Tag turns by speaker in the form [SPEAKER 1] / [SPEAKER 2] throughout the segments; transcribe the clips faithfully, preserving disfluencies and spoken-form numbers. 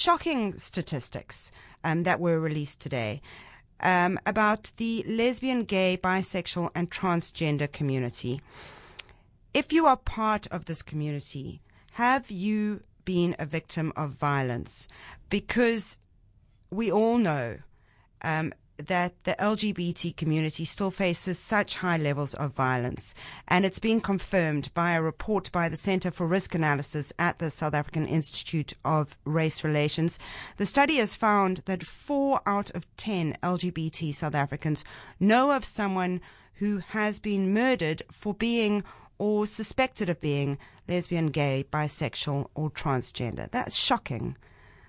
[SPEAKER 1] shocking statistics um, that were released today um, about the lesbian, gay, bisexual, and transgender community. If you are part of this community, have you been a victim of violence? Because we all know um, that the L G B T community still faces such high levels of violence. And it's been confirmed by a report by the Centre for Risk Analysis at the South African Institute of Race Relations. The study has found that four out of ten L G B T South Africans know of someone who has been murdered for being or suspected of being lesbian, gay, bisexual, or transgender. That's shocking.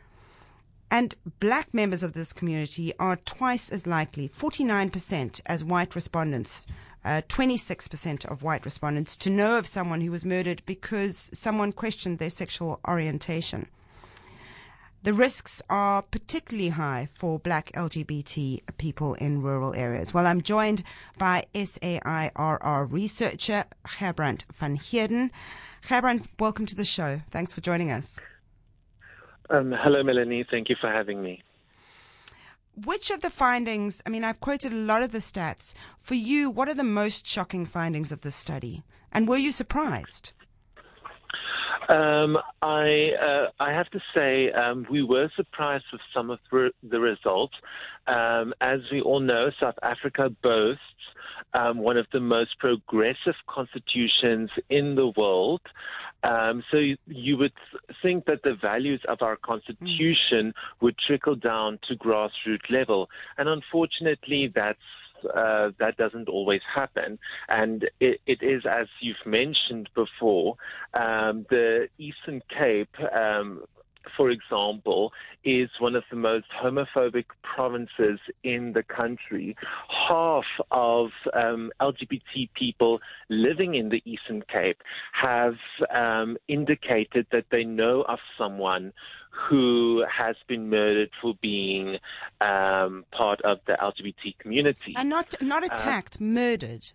[SPEAKER 1] And black members of this community are twice as likely, forty-nine percent as white respondents, uh, twenty-six percent of white respondents, to know of someone who was murdered because someone questioned their sexual orientation. The risks are particularly high for black L G B T people in rural areas. Well, I'm joined by S A I R R researcher Gerbrand van Heerden. Gerbrand, welcome to the show. Thanks for joining us.
[SPEAKER 2] Um, hello, Melanie. Thank you for having me.
[SPEAKER 1] Which of the findings, I mean, I've quoted a lot of the stats. For you, what are the most shocking findings of this study? And were you surprised?
[SPEAKER 2] Um, I uh, I have to say um, we were surprised with some of the results. Um, as we all know, South Africa boasts um, one of the most progressive constitutions in the world. Um, so you, you would think that the values of our constitution would trickle down to grassroots level. And unfortunately, that's Uh, that doesn't always happen. And it, it is, as you've mentioned before, um, the Eastern Cape, um, for example, is one of the most homophobic provinces in the country. Half of um, L G B T people living in the Eastern Cape have um, indicated that they know of someone who has been murdered for being um, part of the L G B T community.
[SPEAKER 1] And not not attacked, uh, murdered.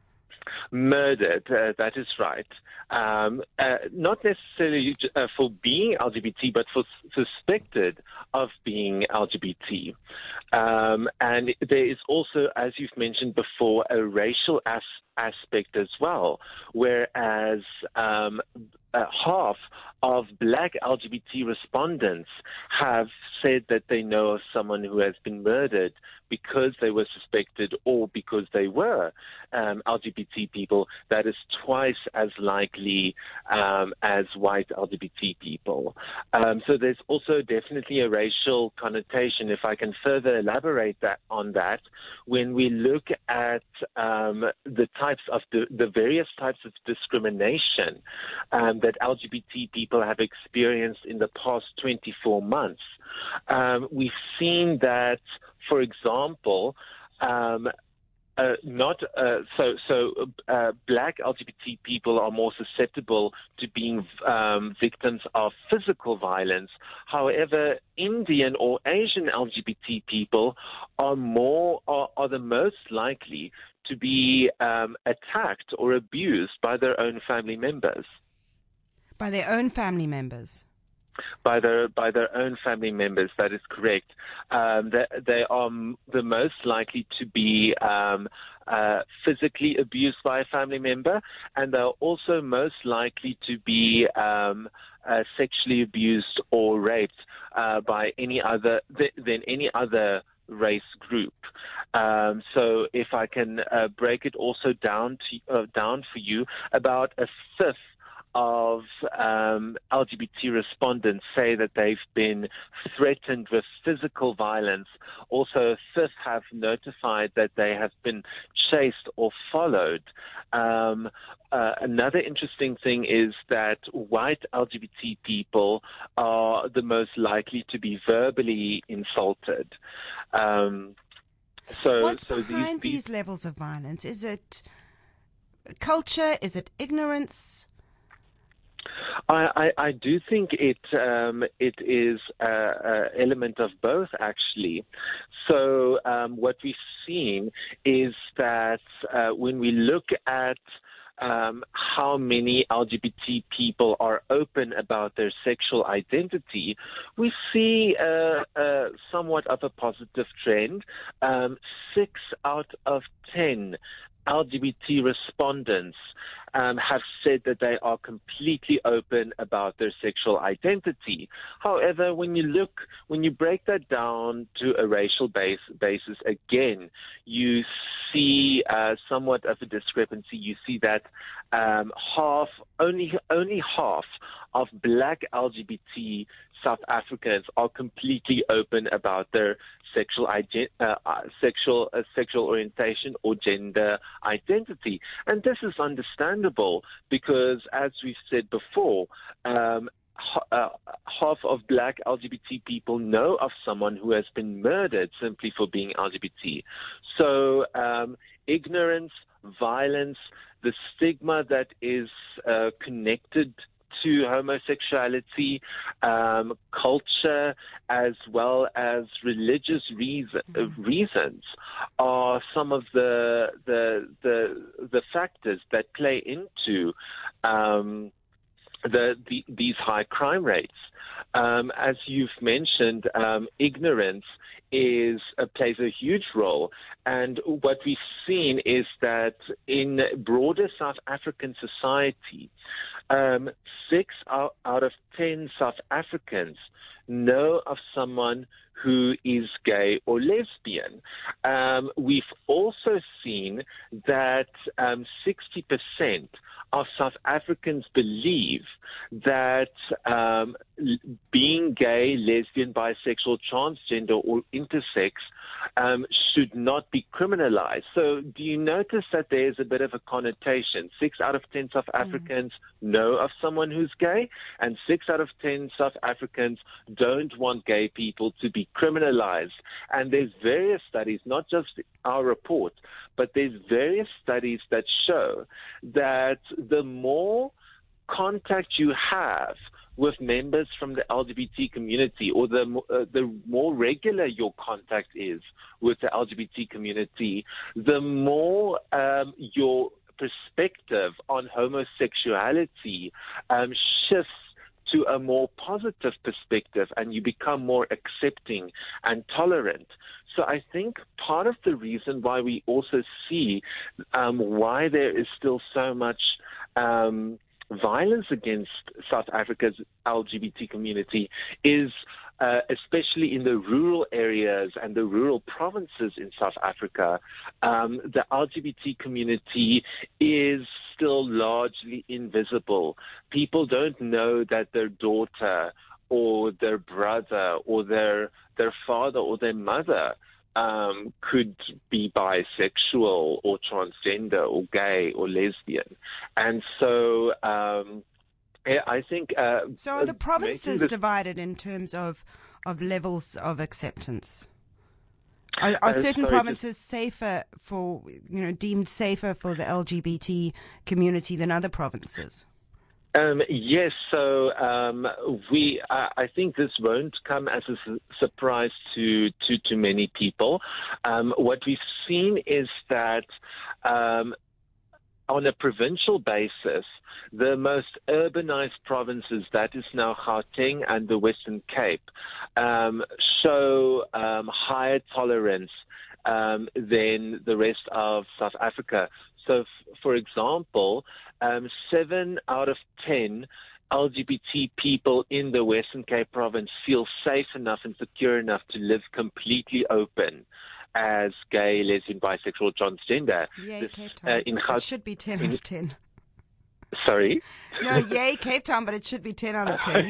[SPEAKER 2] Murdered, uh, that is right. Um, uh, not necessarily uh, for being L G B T, but for suspected of being L G B T. Um, and there is also, as you've mentioned before, a racial as- aspect as well, whereas um, uh, half of black L G B T respondents have said that they know of someone who has been murdered because they were suspected or because they were um, L G B T people. That is twice as likely um, as white L G B T people. Um, so there's also definitely a racial connotation. If I can further elaborate that on that, when we look at um, the types of the, the various types of discrimination um, that L G B T people have experienced in the past twenty-four months, um, we've seen that, for example, um, Uh, not uh, so. So uh, black L G B T people are more susceptible to being um, victims of physical violence. However, Indian or Asian L G B T people are more are, are the most likely to be um, attacked or abused by their own family members.
[SPEAKER 1] By their own family members.
[SPEAKER 2] By their by their own family members, that is correct. Um, they, they are m- the most likely to be um, uh, physically abused by a family member, and they're also most likely to be um, uh, sexually abused or raped uh, by any other th- than any other race group. Um, so, if I can uh, break it also down to uh, down for you, about a fifth of um, L G B T respondents say that they've been threatened with physical violence. Also, a fifth have notified that they have been chased or followed. Um, uh, another interesting thing is that white L G B T people are the most likely to be verbally insulted. Um, so,
[SPEAKER 1] What's
[SPEAKER 2] so
[SPEAKER 1] behind
[SPEAKER 2] these, these,
[SPEAKER 1] these levels of violence? Is it culture? Is it ignorance?
[SPEAKER 2] I, I, I do think it um, it is an element of both, actually. So um, what we've seen is that uh, when we look at um, how many L G B T people are open about their sexual identity, we see uh, uh, somewhat of a positive trend. Um, six out of ten L G B T respondents um, have said that they are completely open about their sexual identity. However, when you look, when you break that down to a racial base, basis, again, you see uh, somewhat of a discrepancy. You see that um, half, only only half of Black L G B T South Africans are completely open about their sexual ident- uh, uh, sexual uh, sexual orientation or gender identity, and this is understandable because, as we've said before, um, h- uh, half of Black L G B T people know of someone who has been murdered simply for being L G B T. So um, ignorance, violence, the stigma that is uh, connected to homosexuality, um, culture, as well as religious reason, uh, reasons, are some of the the the, the factors that play into um, the, the these high crime rates. Um, as you've mentioned, um, ignorance is uh, plays a huge role, and what we've seen is that in broader South African society, um, six out, out of ten South Africans know of someone who is gay or lesbian. Um, we've also seen that um, sixty percent of South Africans believe that um, being gay, lesbian, bisexual, transgender, or intersex um, should not be criminalized. So do you notice that there's a bit of a connotation? Six out of ten South Africans mm. know of someone who's gay, and six out of ten South Africans don't want gay people to be criminalized. And there's various studies, not just our report, but there's various studies that show that the more contact you have with members from the L G B T community, or the uh, the more regular your contact is with the L G B T community, the more um, your perspective on homosexuality um, shifts to a more positive perspective, and you become more accepting and tolerant. So I think part of the reason why we also see um, why there is still so much um, violence against South Africa's L G B T community is uh, especially in the rural areas and the rural provinces in South Africa, um, the L G B T community is still largely invisible. People don't know that their daughter or their brother or their their father or their mother um, could be bisexual or transgender or gay or lesbian. And so um, I think... Uh,
[SPEAKER 1] so are the provinces this- divided in terms of, of levels of acceptance? Are, are certain uh, sorry, provinces just, safer for, you know, deemed safer for the L G B T community than other provinces?
[SPEAKER 2] Um, yes, so um, we. I, I think this won't come as a su- surprise to, to, to many people. Um, what we've seen is that um, on a provincial basis, the most urbanized provinces, that is now Gauteng and the Western Cape, um, show um, higher tolerance um, than the rest of South Africa. So, f- for example, um, seven out of ten L G B T people in the Western Cape province feel safe enough and secure enough to live completely open as gay, lesbian, bisexual, transgender.
[SPEAKER 1] Yay, this, Cape Town. Uh, in Gaut- it should be ten in, out of ten.
[SPEAKER 2] Sorry?
[SPEAKER 1] No, yay, Cape Town, but it should be ten out of ten.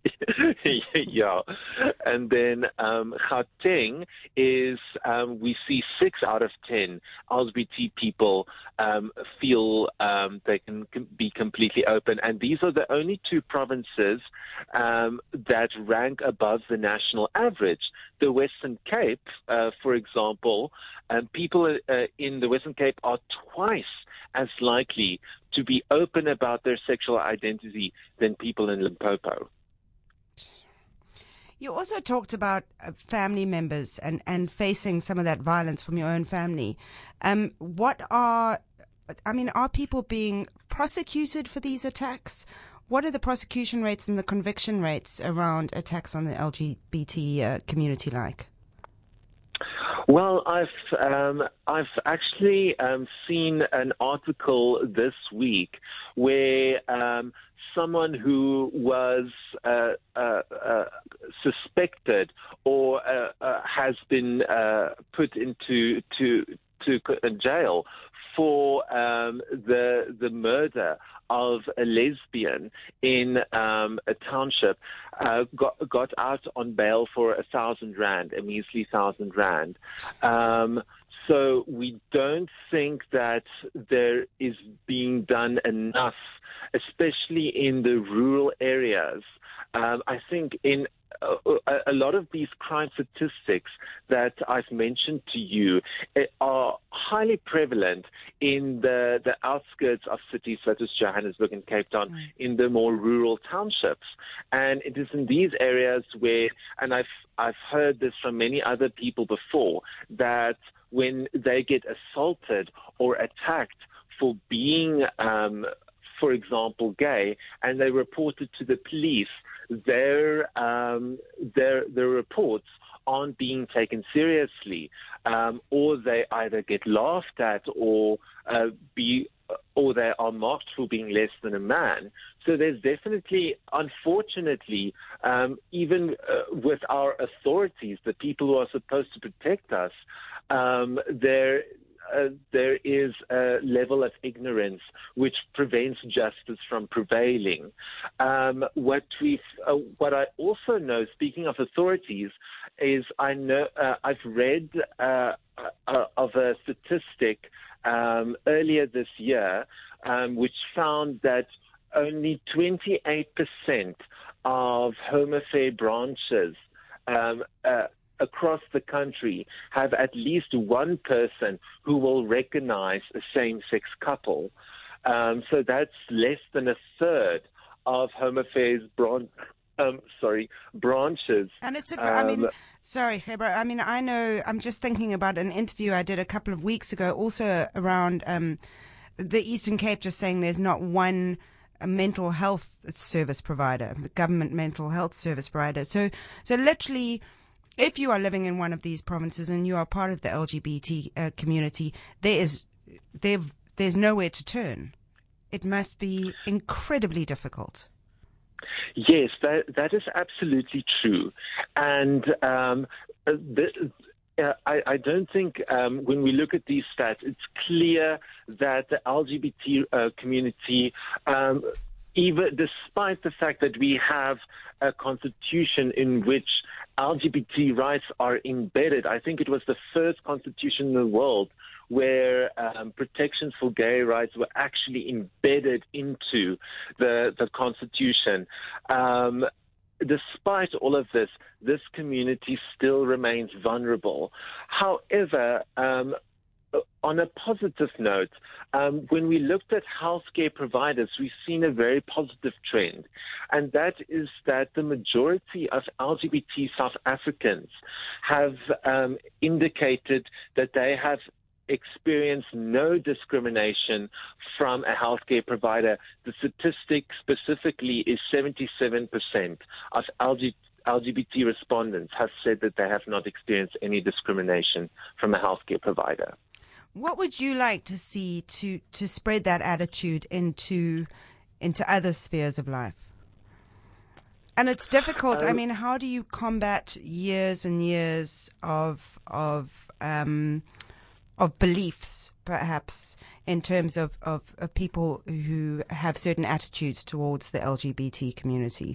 [SPEAKER 2] Yeah. And then um, Gauteng is, um, we see six out of ten L G B T people um, feel um, they can be completely open. And these are the only two provinces um, that rank above the national average. The Western Cape, uh, for example, um, people uh, in the Western Cape are twice as likely to be open about their sexual identity than people in Limpopo.
[SPEAKER 1] You also talked about uh, family members and, and facing some of that violence from your own family. Um, what are I mean, are people being prosecuted for these attacks? What are the prosecution rates and the conviction rates around attacks on the L G B T uh, community like?
[SPEAKER 2] Well, I've um, I've actually um, seen an article this week where um, someone who was uh, uh, uh, suspected or uh, uh, has been uh, put into to to jail for um, the the murder of a lesbian in um, a township, uh, got got out on bail for a thousand rand, a measly thousand rand. Um, so we don't think that there is being done enough, especially in the rural areas. Um, I think in a, a lot of these crime statistics that I've mentioned to you are highly prevalent in the, the outskirts of cities such as Johannesburg and Cape Town, mm. in the more rural townships. And it is in these areas where, and I've, I've heard this from many other people before, that when they get assaulted or attacked for being, um, for example, gay, and they report it to the police, their um, their their reports aren't being taken seriously, um, or they either get laughed at, or uh, be, or they are marked for being less than a man. So there's definitely, unfortunately, um, even uh, with our authorities, the people who are supposed to protect us, um, there. Uh, there is a level of ignorance which prevents justice from prevailing. Um, what we, uh, what I also know, speaking of authorities, is I know uh, I've read uh, uh, of a statistic um, earlier this year, um, which found that only twenty-eight percent of Home Affairs branches Um, uh, across the country have at least one person who will recognize a same-sex couple. Um, so that's less than a third of Home Affairs branch, um, sorry, branches.
[SPEAKER 1] And it's a, um, I mean, sorry, Gebra, I mean, I know, I'm just thinking about an interview I did a couple of weeks ago, also around um, the Eastern Cape, just saying there's not one a mental health service provider, government mental health service provider. So, so literally, if you are living in one of these provinces and you are part of the L G B T uh, community, there is there there's nowhere to turn. It must be incredibly difficult.
[SPEAKER 2] Yes, that that is absolutely true, and um, the, uh, I, I don't think um, when we look at these stats, it's clear that the L G B T uh, community, um, even despite the fact that we have a constitution in which L G B T rights are embedded. I think it was the first constitution in the world where um, protections for gay rights were actually embedded into the, the constitution. Um, despite all of this, this community still remains vulnerable. However, um, on a positive note, um, when we looked at healthcare providers, we've seen a very positive trend, and that is that the majority of L G B T South Africans have um, indicated that they have experienced no discrimination from a healthcare provider. The statistic specifically is seventy-seven percent of L G B T respondents have said that they have not experienced any discrimination from a healthcare provider.
[SPEAKER 1] What would you like to see to, to spread that attitude into into other spheres of life? And it's difficult. Um, I mean, how do you combat years and years of of um, of beliefs, perhaps, in terms of, of, of people who have certain attitudes towards the L G B T community?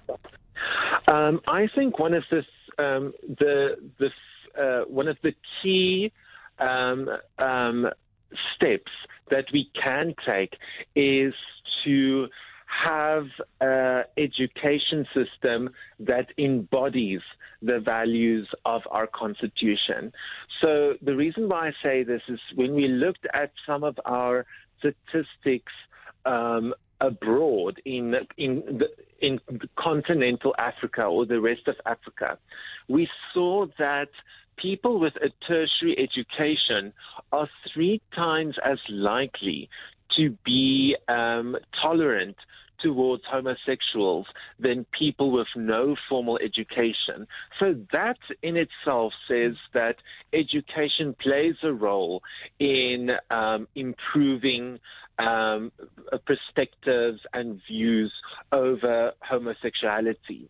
[SPEAKER 2] Um, I think one of the um, the the uh, one of the key Um, um, steps that we can take is to have an education system that embodies the values of our Constitution. So the reason why I say this is when we looked at some of our statistics um, abroad in in the, in continental Africa or the rest of Africa, we saw that people with a tertiary education are three times as likely to be um, tolerant towards homosexuals than people with no formal education. So that in itself says that education plays a role in um, improving um, perspectives and views over homosexuality.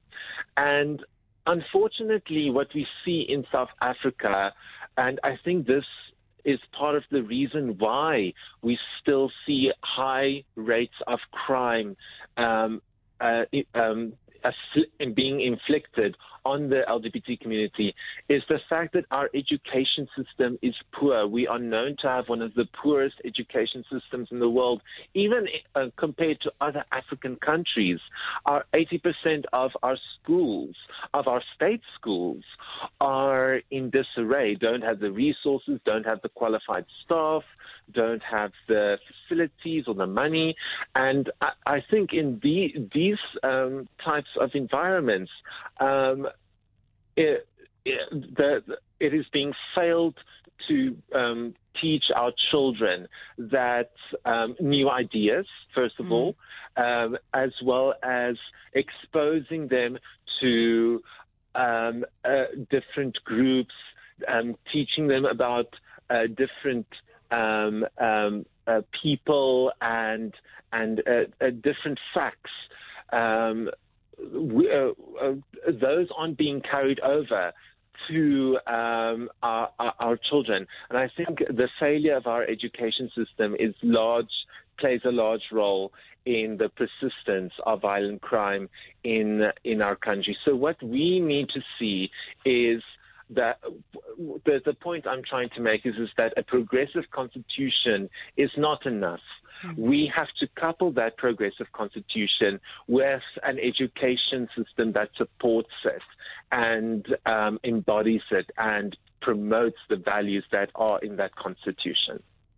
[SPEAKER 2] And unfortunately, what we see in South Africa, and I think this is part of the reason why we still see high rates of crime um, uh, um, being inflicted on the L G B T community, is the fact that our education system is poor. We are known to have one of the poorest education systems in the world, even uh, compared to other African countries. Our eighty percent of our schools, of our state schools, are in disarray, don't have the resources, don't have the qualified staff, don't have the facilities or the money. And I, I think in the, these um, types of environments, um, it, it, the, it is being failed to um, teach our children that um, new ideas, first of mm. all, um, as well as exposing them to um, uh, different groups, um, teaching them about uh, different um, um, uh, people and and uh, uh, different facts. Um, we, uh, uh, those aren't being carried over to um, our, our, our children. And I think the failure of our education system is large, plays a large role in the persistence of violent crime in in our country. So what we need to see is that the, the point I'm trying to make is, is that a progressive constitution is not enough. We have to couple that progressive constitution with an education system that supports it and um, embodies it and promotes the values that are in that constitution.